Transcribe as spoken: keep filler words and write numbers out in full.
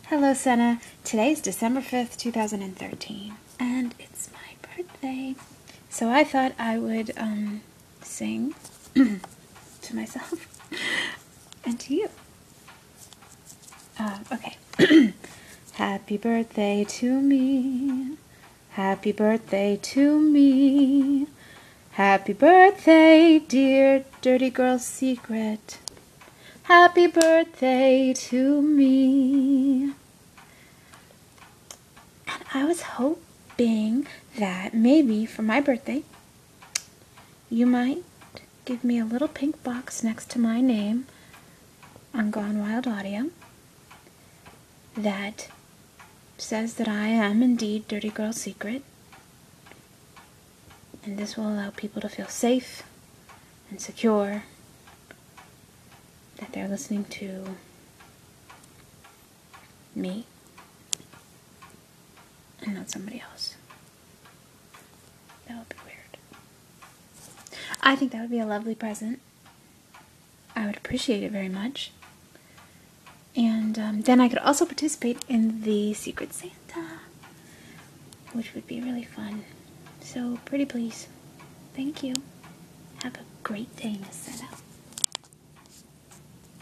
Hello, Senna. Today's December fifth, two thousand thirteen, and it's my birthday. So I thought I would um, sing to myself and to you. Uh, okay. Happy birthday to me. Happy birthday to me. Happy birthday, dear Dirty Girl Secret. Happy birthday to me. And I was hoping that maybe for my birthday, you might give me a little pink box next to my name on Gone Wild Audio that says that I am indeed Dirty Girl Secret. And this will allow people to feel safe and secure that they're listening to me and not somebody else. That would be weird. I think that would be a lovely present. I would appreciate it very much. And um, then I could also participate in the Secret Santa, which would be really fun. So, pretty please. Thank you. Have a great day, Miss Senna.